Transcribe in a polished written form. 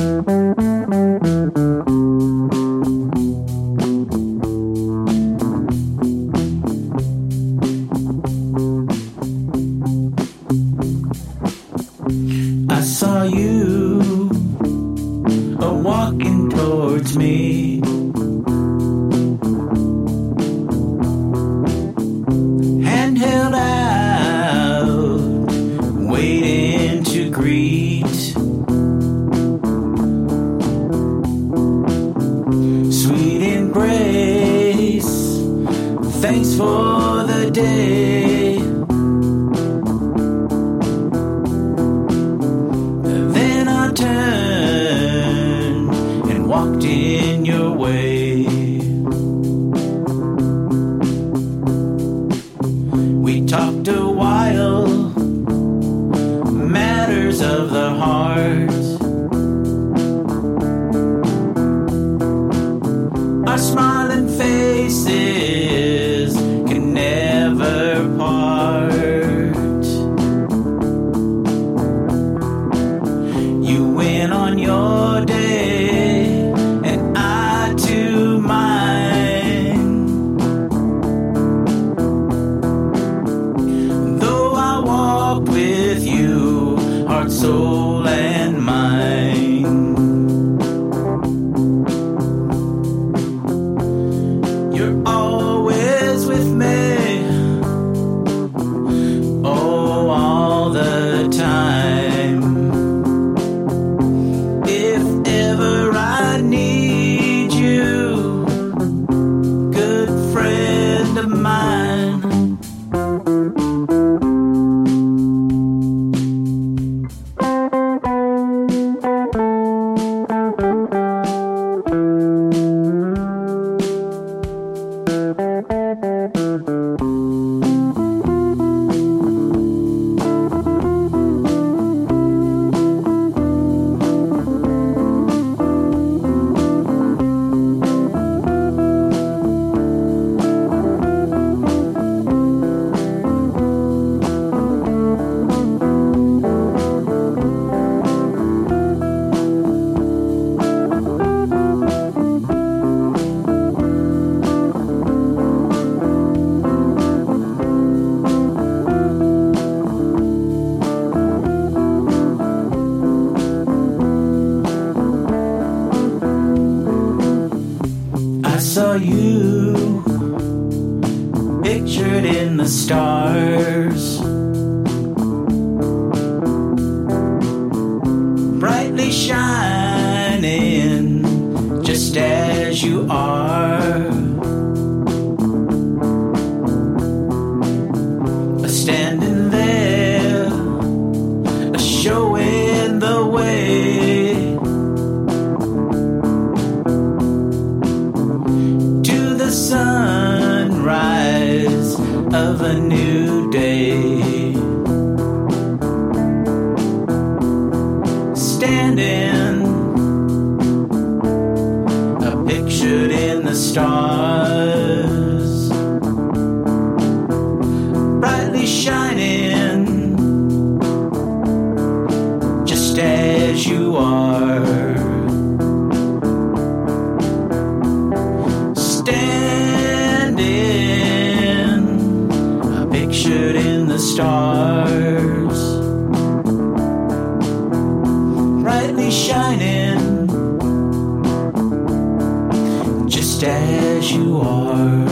I saw you walking towards me. Hand held out, waiting to greet. Sweet embrace, thanks for the day. Walked in your way. We talked a while, matters of the heart. Our smiling faces can never part. You went on your day, with you, heart, soul, and mind. You're always with me, oh, all the time. If ever I need you, good friend of mine. I saw you pictured in the stars, brightly shining just as you are. Standing there, showing the way to the sunrise of a new day. Standing, pictured in the stars, brightly shining just as you are. Standing, pictured in the stars, brightly shining just as you are.